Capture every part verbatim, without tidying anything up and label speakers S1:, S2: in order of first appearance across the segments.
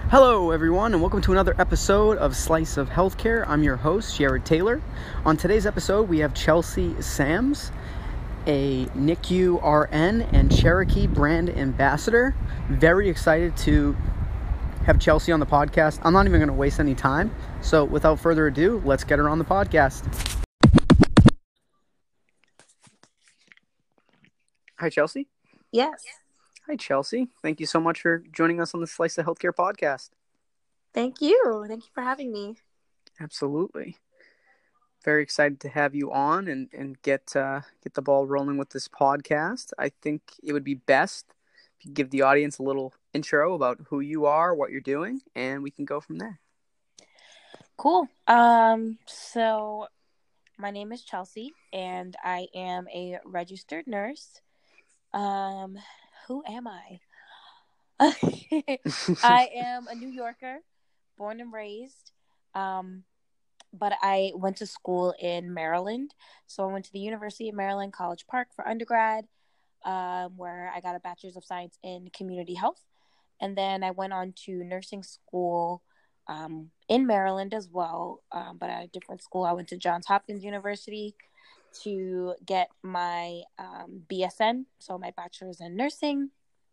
S1: Hello, everyone, and welcome to another episode of Slice of Healthcare. I'm your host, Jared Taylor. On today's episode, we have Chelsea Sams, a N I C U R N and Cherokee brand ambassador. Very excited to have Chelsea on the podcast. I'm not even going to waste any time. So without further ado, let's get her on the podcast. Hi, Chelsea.
S2: Yes.
S1: Hi, Chelsea. Thank you so much for joining us on the Slice of Healthcare podcast.
S2: Thank you. Thank you for having me.
S1: Absolutely. Very excited to have you on and, and get uh, get the ball rolling with this podcast. I think it would be best if you give the audience a little intro about who you are, what you're doing, and we can go from there.
S2: Cool. Um, so my name is Chelsea, and I am a registered nurse. Um, who am I? I am a New Yorker, born and raised. Um, but I went to school in Maryland. So I went to the University of Maryland, College Park for undergrad, um, where I got a bachelor's of science in community health. And then I went on to nursing school um, in Maryland as well, um, but at a different school. I went to Johns Hopkins University to get my um, B S N, so my bachelor's in nursing.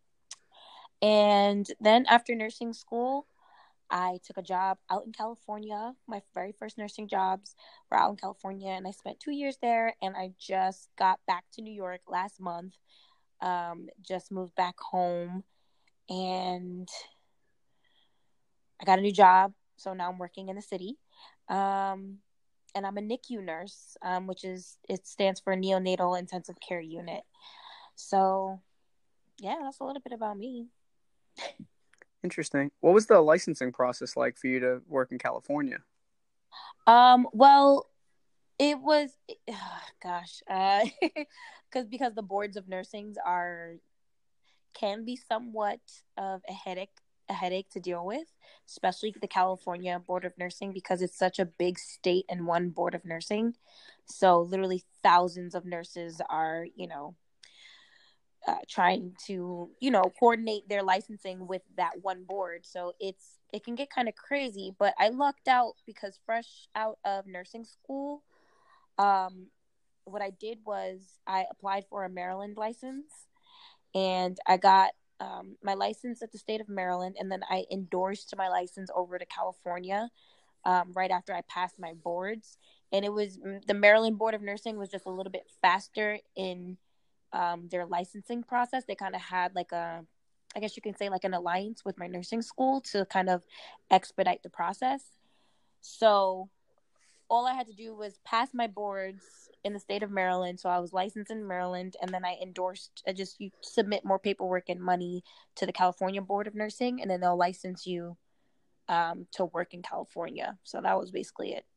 S2: And then after nursing school, I took a job out in California. My very first nursing jobs were out in California, and I spent two years there. And I just got back to New York last month. Um, just moved back home, and I got a new job. So now I'm working in the city. Um, and I'm a N I C U nurse, um, which is, it stands for Neonatal Intensive Care Unit. So, yeah, that's a little bit about me.
S1: Interesting. What was the licensing process like for you to work in California?
S2: Um, well, it was, oh, gosh, uh, because because the boards of nursings are can be somewhat of a headache, a headache to deal with, especially the California Board of Nursing, because it's such a big state and one board of nursing. So literally thousands of nurses are, you know, Uh, trying to, you know, coordinate their licensing with that one board. So it's, it can get kind of crazy, but I lucked out because fresh out of nursing school, um, what I did was I applied for a Maryland license, and I got um, my license at the state of Maryland, and then I endorsed my license over to California um, right after I passed my boards. And it was, the Maryland Board of Nursing was just a little bit faster in um, their licensing process. They kind of had like a, I guess you can say like an alliance with my nursing school to kind of expedite the process. So all I had to do was pass my boards in the state of Maryland. So I was licensed in Maryland, and then I endorsed, I just, you submit more paperwork and money to the California Board of Nursing, and then they'll license you um, to work in California. So that was basically it.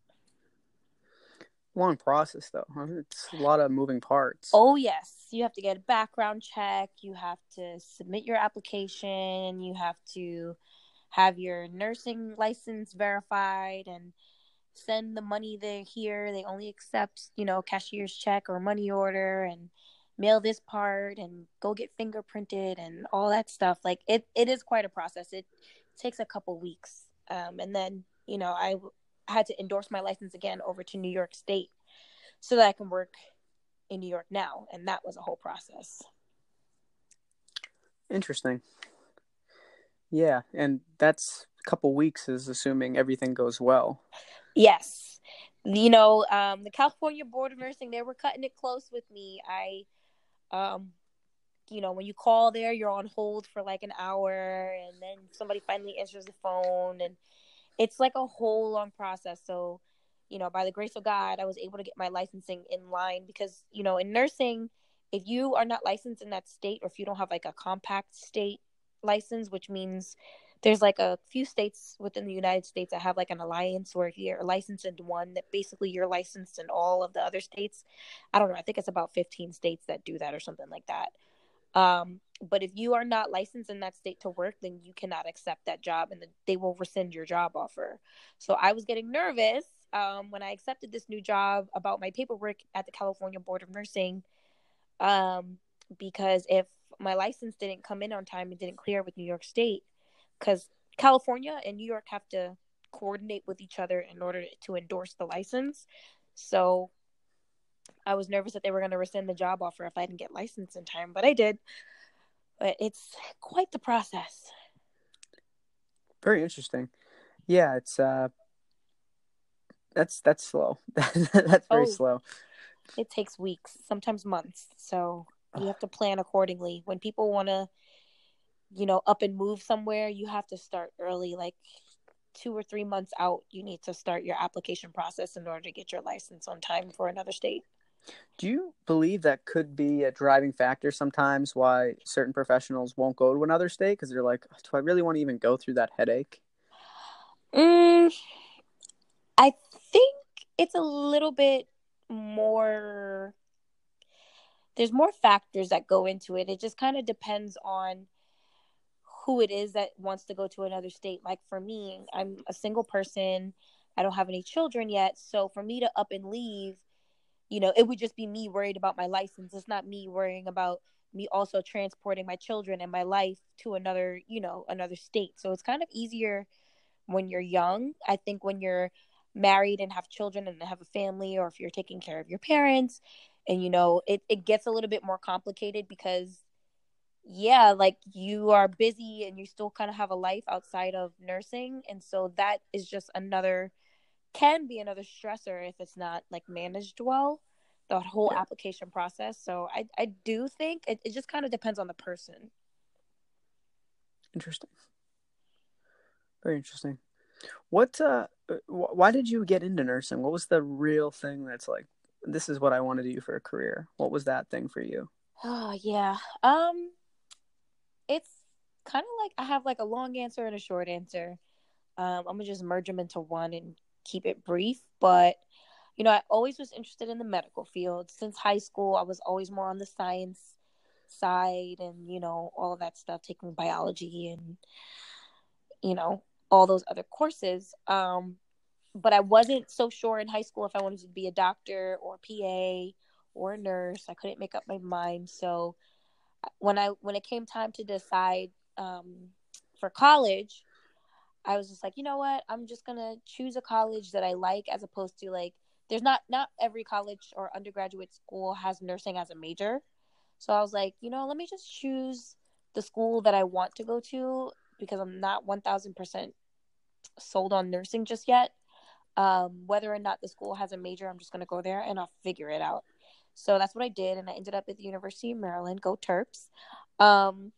S1: Long process, though. Huh? It's a lot of moving parts.
S2: Oh, yes. You have to get a background check. You have to submit your application. You have to have your nursing license verified and send the money there here. They only accept, you know, cashier's check or money order, and mail this part and go get fingerprinted and all that stuff. Like it, it is quite a process. It takes a couple weeks. Um, and then, you know, I had to endorse my license again over to New York State so that I can work in New York now. And that was a whole process.
S1: Interesting. Yeah. And that's a couple weeks is assuming everything goes well.
S2: Yes. You know, um, the California Board of Nursing, they were cutting it close with me. I, um, you know, when you call there, you're on hold for like an hour, and then somebody finally answers the phone, and it's like a whole long process. So, you know, by the grace of God, I was able to get my licensing in line because, you know, in nursing, if you are not licensed in that state, or if you don't have like a compact state license, which means there's like a few states within the United States that have like an alliance where if you're licensed in one, that basically you're licensed in all of the other states. I don't know. I think it's about fifteen states that do that or something like that. Um, but if you are not licensed in that state to work, then you cannot accept that job, and the, they will rescind your job offer. So I was getting nervous um, when I accepted this new job about my paperwork at the California Board of Nursing, um, because if my license didn't come in on time and didn't clear with New York State, because California and New York have to coordinate with each other in order to endorse the license. So I was nervous that they were going to rescind the job offer if I didn't get licensed in time, but I did. But it's quite the process.
S1: Very interesting. Yeah, it's uh, that's that's slow. That's very
S2: Oh,
S1: slow.
S2: it takes weeks, sometimes months. So you have to plan accordingly. When people want to, you know, up and move somewhere, you have to start early, like two or three months out. You need to start your application process in order to get your license on time for another state.
S1: Do you believe that could be a driving factor sometimes why certain professionals won't go to another state because they're like, do I really want to even go through that headache?
S2: Mm, I think it's a little bit more. There's more factors that go into it. It just kind of depends on who it is that wants to go to another state. Like for me, I'm a single person. I don't have any children yet. So for me to up and leave, you know, it would just be me worried about my license. It's not me worrying about me also transporting my children and my life to another, you know, another state. So it's kind of easier when you're young. I think when you're married and have children and have a family, or if you're taking care of your parents, and you know, it, it gets a little bit more complicated because yeah, like you are busy and you still kind of have a life outside of nursing. And so that is just another, can be another stressor if it's not like managed well, the whole
S1: Yeah,
S2: application process. So I, I do think it, it just kind of depends on the person.
S1: interesting. Very interesting. What uh wh- why did you get into nursing? What was the real thing that's like this is what I want to do for a career? What was that thing for you?
S2: Oh, yeah. Um, it's kind of like I have like a long answer and a short answer. Um, I'm gonna just merge them into one and keep it brief. But you know, I always was interested in the medical field. Since high school, I was always more on the science side and, you know, all of that stuff, taking biology and, you know, all those other courses. Um, but I wasn't so sure in high school if I wanted to be a doctor or a P A or a nurse. I couldn't make up my mind. So when I when it came time to decide um, for college, I was just like, you know what? I'm just gonna choose a college that I like, as opposed to like, there's not not every college or undergraduate school has nursing as a major. So I was like, you know, let me just choose the school that I want to go to because I'm not one thousand percent sold on nursing just yet. Um, whether or not the school has a major, I'm just gonna go there and I'll figure it out. So that's what I did, and I ended up at the University of Maryland. Go Terps! Um,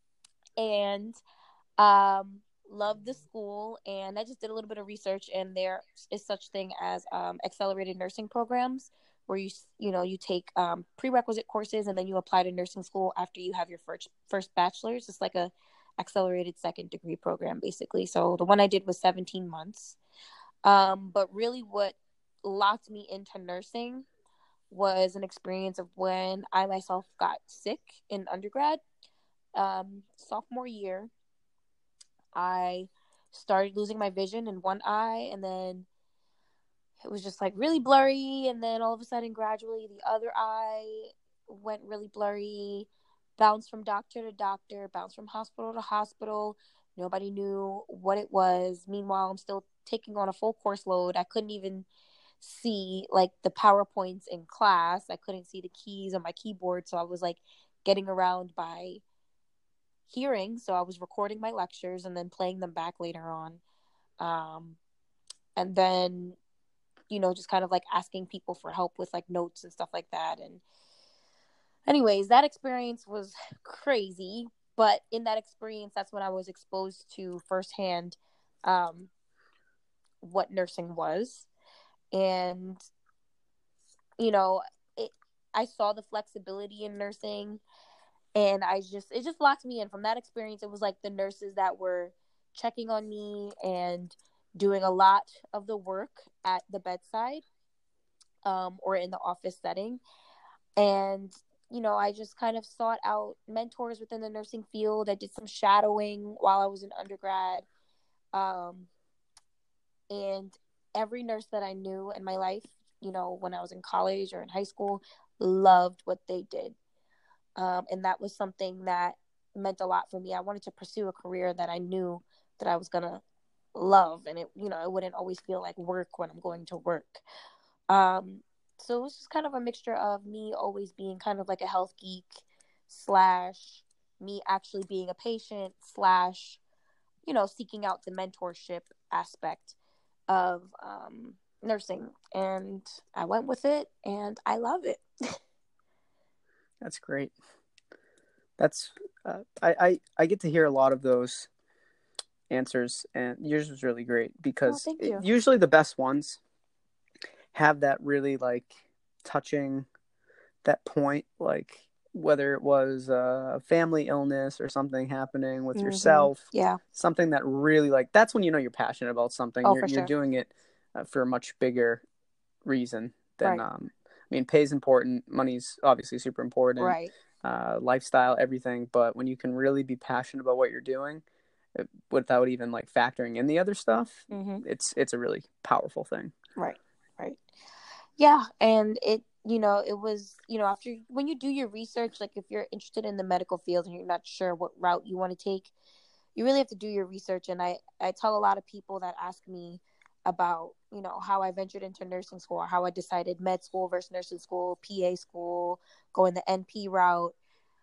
S2: and um loved the school, and I just did a little bit of research, and there is such thing as um, accelerated nursing programs where you you know you take um, prerequisite courses and then you apply to nursing school after you have your first first bachelor's. It's like a accelerated second degree program basically. So the one I did was seventeen months. Um, but really what locked me into nursing was an experience of when I myself got sick in undergrad. Um, sophomore year, I started losing my vision in one eye, and then it was just like really blurry. And then all of a sudden, gradually, the other eye went really blurry, bounced from doctor to doctor, bounced from hospital to hospital. Nobody knew what it was. Meanwhile, I'm still taking on a full course load. I couldn't even see like the PowerPoints in class. I couldn't see the keys on my keyboard. So I was like getting around by hearing. So I was recording my lectures and then playing them back later on. Um, and then, you know, just kind of like asking people for help with like notes and stuff like that. And anyways, that experience was crazy. But in that experience, that's when I was exposed to firsthand um, what nursing was. And, you know, it, I saw the flexibility in nursing, and I just, it just locked me in. From that experience, it was like the nurses that were checking on me and doing a lot of the work at the bedside um, or in the office setting. And, you know, I just kind of sought out mentors within the nursing field. I did some shadowing while I was in undergrad. Um, and every nurse that I knew in my life, you know, when I was in college or in high school, loved what they did. Um, and that was something that meant a lot for me. I wanted to pursue a career that I knew that I was gonna love, and it, you know, it wouldn't always feel like work when I'm going to work. Um, so it was just kind of a mixture of me always being kind of like a health geek slash me actually being a patient slash, you know, seeking out the mentorship aspect of um, nursing. And I went with it, and I love it.
S1: That's great. That's uh, I, I I get to hear a lot of those answers, and yours was really great because
S2: oh, thank
S1: it,
S2: you.
S1: usually the best ones have that really like touching that point, like whether it was a family illness or something happening with
S2: mm-hmm.
S1: yourself,
S2: yeah,
S1: something that really like that's when you know you're passionate about something.
S2: oh,
S1: you're
S2: for
S1: you're
S2: sure.
S1: doing it uh, for a much bigger reason than
S2: right.
S1: um I mean, pay's important, money's obviously super important,
S2: right.
S1: uh, lifestyle, everything. But when you can really be passionate about what you're doing, it, without even like factoring in the other stuff,
S2: mm-hmm.
S1: it's it's a really powerful thing.
S2: Right, right. Yeah, and it, you know, it was, you know, after when you do your research, like if you're interested in the medical field and you're not sure what route you want to take, you really have to do your research. And I, I tell a lot of people that ask me about, you know, how I ventured into nursing school, or how I decided med school versus nursing school, P A school, going the N P route.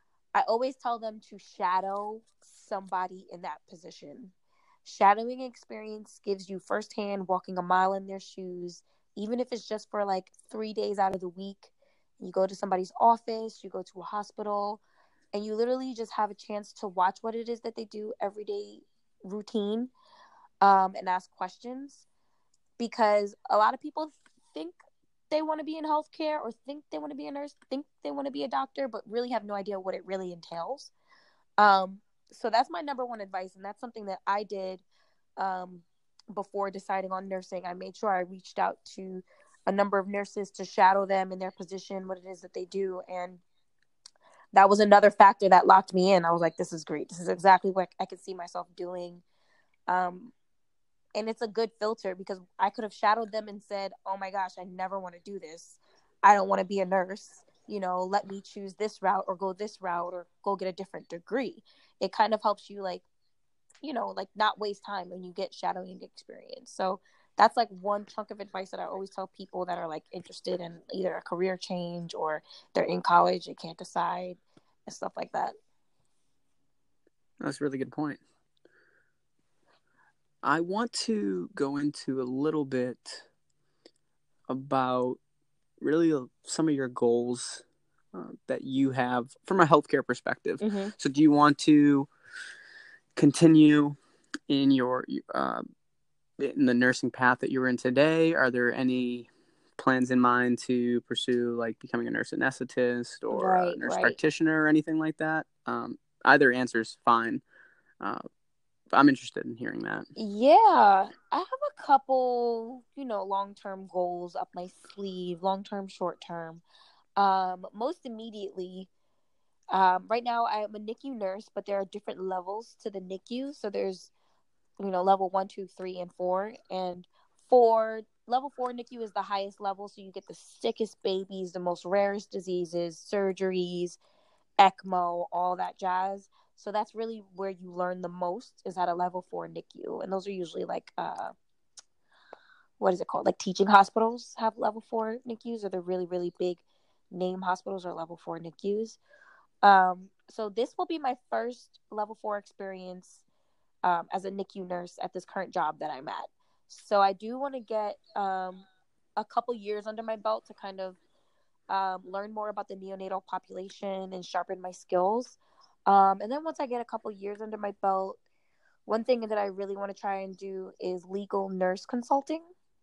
S2: I always tell them to shadow somebody in that position. Shadowing experience gives you firsthand walking a mile in their shoes, even if it's just for like three days out of the week. You go to somebody's office, you go to a hospital, and you literally just have a chance to watch what it is that they do everyday routine, um, and ask questions. Because a lot of people think they want to be in healthcare, or think they want to be a nurse, think they want to be a doctor, but really have no idea what it really entails. Um, so that's my number one advice, and that's something that I did um, before deciding on nursing. I made sure I reached out to a number of nurses to shadow them in their position, what it is that they do, and that was another factor that locked me in. I was like, this is great. This is exactly what I could see myself doing. Um, and it's a good filter, because I could have shadowed them and said, oh my gosh, I never want to do this. I don't want to be a nurse. You know, let me choose this route or go this route or go get a different degree. It kind of helps you, like, you know, like not waste time when you get shadowing experience. So that's like one chunk of advice that I always tell people that are like interested in either a career change, or they're in college, they can't decide, and stuff like that.
S1: That's a really good point. I want to go into a little bit about really some of your goals uh, that you have from a healthcare perspective.
S2: Mm-hmm.
S1: So do you want to continue in your uh, in the nursing path that you're in today? Are there any plans in mind to pursue like becoming a nurse anesthetist or
S2: right,
S1: a nurse
S2: right.
S1: practitioner or anything like that? Um, either answer is fine. Uh, I'm interested in hearing that.
S2: Yeah, I have a couple, you know, long-term goals up my sleeve, long-term, short-term. Um, most immediately, um, right now I am a N I C U nurse, but there are different levels to the N I C U. So there's, you know, level one, two, three, and four. And for level four N I C U is the highest level. So you get the sickest babies, the most rarest diseases, surgeries, ECMO, all that jazz. So that's really where you learn the most, is at a level four N I C U. And those are usually like, uh, what is it called? Like teaching hospitals have level four N I C Us, or the really, really big name hospitals are level four N I C Us. Um, so this will be my first level four experience um, as a N I C U nurse at this current job that I'm at. So I do want to get um, a couple years under my belt to kind of um, learn more about the neonatal population and sharpen my skills. Um, and then once I get a couple years under my belt, one thing that I really want to try and do is legal nurse consulting.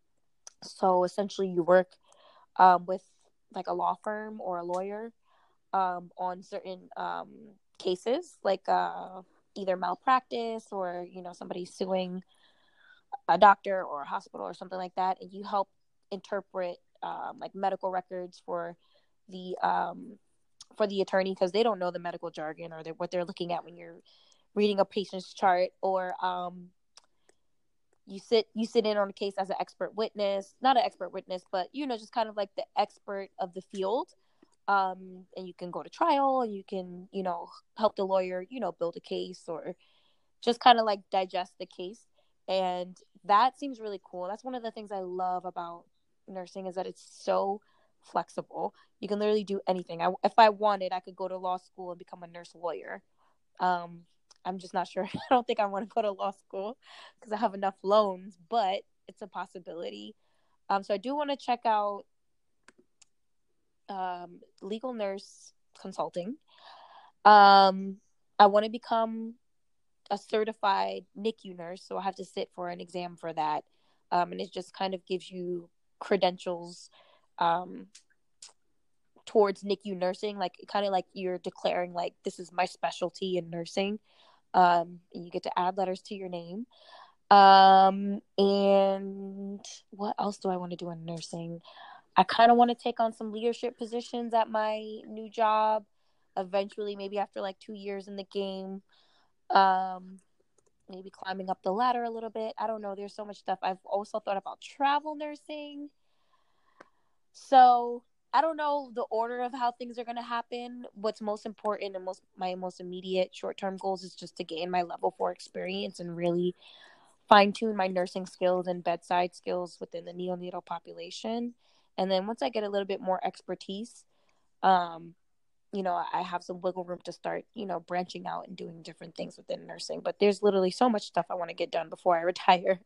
S2: So essentially you work um, with like a law firm or a lawyer um, on certain um, cases, like uh, either malpractice, or, you know, somebody suing a doctor or a hospital or something like that. And you help interpret um, like medical records for the um, for the attorney, because they don't know the medical jargon, or what they're looking at when you're reading a patient's chart. Or um, you sit you sit in on a case as an expert witness, not an expert witness, but, you know, just kind of like the expert of the field. Um, and you can go to trial, and you can, you know, help the lawyer, you know, build a case, or just kind of like digest the case. And that seems really cool. That's one of the things I love about nursing, is that it's so flexible. You can literally do anything. I, if I wanted, I could go to law school and become a nurse lawyer. Um, I'm just not sure. I don't think I want to go to law school because I have enough loans, but it's a possibility. Um, so I do want to check out um, legal nurse consulting. Um, I want to become a certified N I C U nurse, so I have to sit for an exam for that. Um, and it just kind of gives you credentials um, towards N I C U nursing, like kind of like you're declaring like this is my specialty in nursing. Um, and you get to add letters to your name. Um, and what else do I want to do in nursing? I kind of want to take on some leadership positions at my new job. Eventually, maybe after like two years in the game, um, maybe climbing up the ladder a little bit. I don't know. There's so much stuff. I've also thought about travel nursing. So I don't know the order of how things are going to happen. What's most important and most my most immediate short-term goals is just to gain my level four experience and really fine-tune my nursing skills and bedside skills within the neonatal population. And then once I get a little bit more expertise, um, you know, I have some wiggle room to start, you know, branching out and doing different things within nursing. But there's literally so much stuff I want to get done before I retire.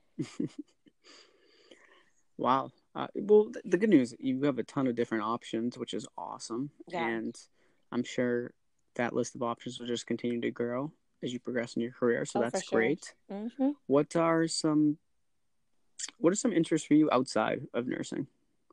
S1: Wow. Uh, well, th- the good news, you have a ton of different options, which is awesome.
S2: Yeah.
S1: And I'm sure that list of options will just continue to grow as you progress in your career. So
S2: Oh,
S1: that's
S2: for sure.
S1: great.
S2: Mm-hmm.
S1: What are some what are some interests for you outside of nursing?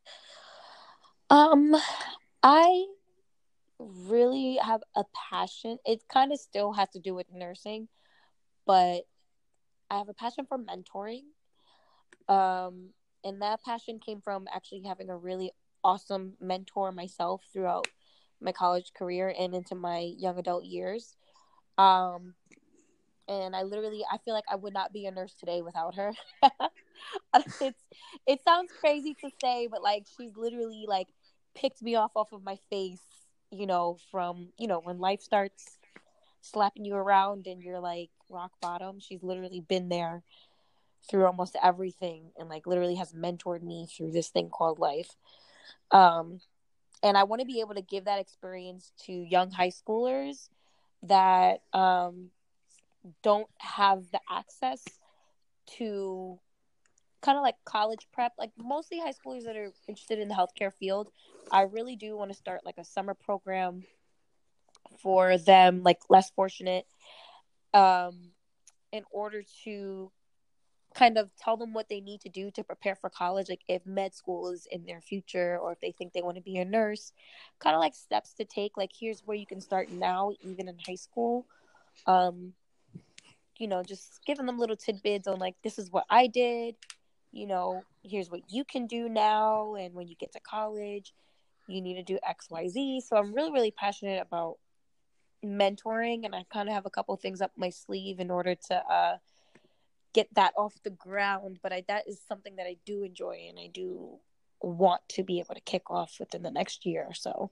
S2: Um, I really have a passion. It kind of still has to do with nursing, but I have a passion for mentoring. Um, and that passion came from actually having a really awesome mentor myself throughout my college career and into my young adult years. Um, and I literally, I feel like I would not be a nurse today without her. it's, it sounds crazy to say, but like, she's literally like picked me off off of my face, you know, from, you know, when life starts slapping you around and you're like rock bottom. She's literally been there through almost everything and like literally has mentored me through this thing called life. Um, and I want to be able to give that experience to young high schoolers that um, don't have the access to kind of like college prep, like mostly high schoolers that are interested in the healthcare field. I really do want to start like a summer program for them, like less fortunate, um, in order to kind of tell them what they need to do to prepare for college, like if med school is in their future or if they think they want to be a nurse, kind of like steps to take, like here's where you can start now even in high school. Um you know, just giving them little tidbits on like, this is what I did, you know, here's what you can do now, and when you get to college you need to do X Y Z. So I'm really really passionate about mentoring, and I kind of have a couple things up my sleeve in order to uh get that off the ground. But I, that is something that I do enjoy and I do want to be able to kick off within the next year or so.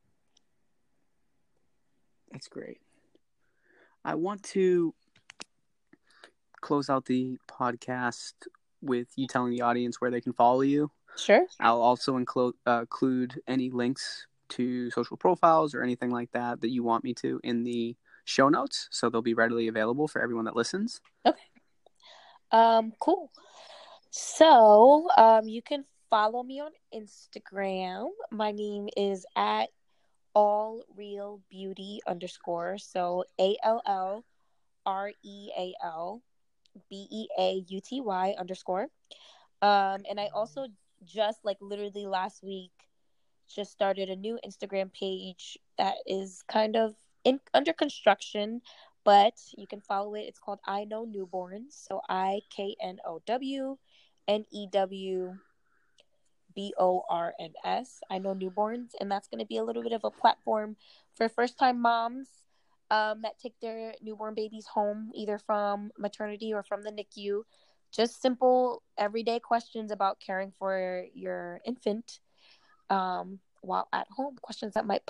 S1: That's great. I want to close out the podcast with you telling the audience where they can follow you.
S2: Sure.
S1: I'll also include uh, include any links to social profiles or anything like that that you want me to in the show notes, so they'll be readily available for everyone that listens.
S2: Okay. Um, cool. So, um, you can follow me on Instagram. My name is at all real beauty underscore. So A L L R E A L B E A U T Y underscore. Um, and I also just like literally last week just started a new Instagram page that is kind of in under construction, but you can follow it. It's called I Know Newborns. So I K N O W N E W B O R N S. I Know Newborns. And that's going to be a little bit of a platform for first time moms um, that take their newborn babies home, either from maternity or from the N I C U. Just simple, everyday questions about caring for your infant um, while at home. Questions that might pop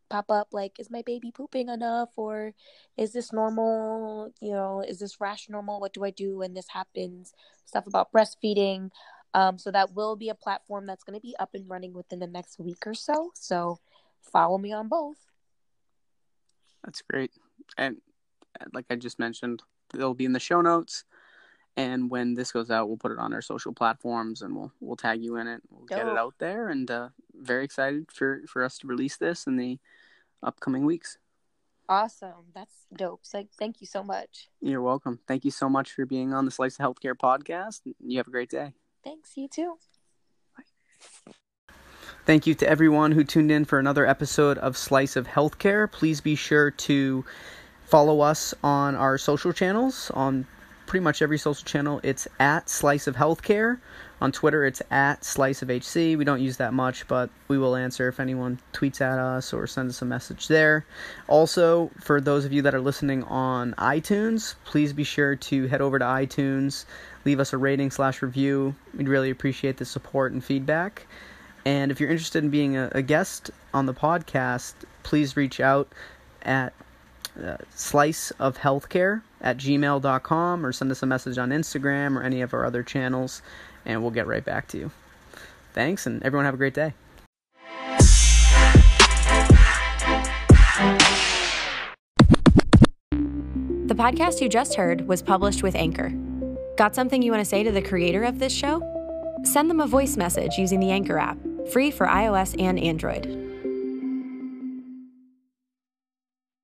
S2: pop up like, is my baby pooping enough, or is this normal? You know, is this rash normal? What do I do when this happens? Stuff about breastfeeding. Um, so that will be a platform that's going to be up and running within the next week or so. So follow me on both.
S1: That's great. And like I just mentioned, they'll be in the show notes. And when this goes out, we'll put it on our social platforms, and we'll we'll tag you in it. We'll
S2: Dope.
S1: get it out there, and uh, very excited for, for us to release this in the upcoming weeks.
S2: Awesome. That's dope. So thank you so much.
S1: You're welcome. Thank you so much for being on the Slice of Healthcare podcast. You have a great day.
S2: Thanks. You too.
S1: Bye. Thank you to everyone who tuned in for another episode of Slice of Healthcare. Please be sure to follow us on our social channels. On pretty much every social channel, it's at Slice of Healthcare. On Twitter, it's at Slice of H C. We don't use that much, but we will answer if anyone tweets at us or sends us a message there. Also, for those of you that are listening on iTunes, please be sure to head over to iTunes, leave us a rating slash review. We'd really appreciate the support and feedback. And if you're interested in being a, a guest on the podcast, please reach out at uh, sliceofhealthcare at gmail dot com, or send us a message on Instagram or any of our other channels, and we'll get right back to you. Thanks, and everyone have a great day.
S3: The podcast you just heard was published with Anchor. Got something you want to say to the creator of this show? Send them a voice message using the Anchor app, free for iOS and Android.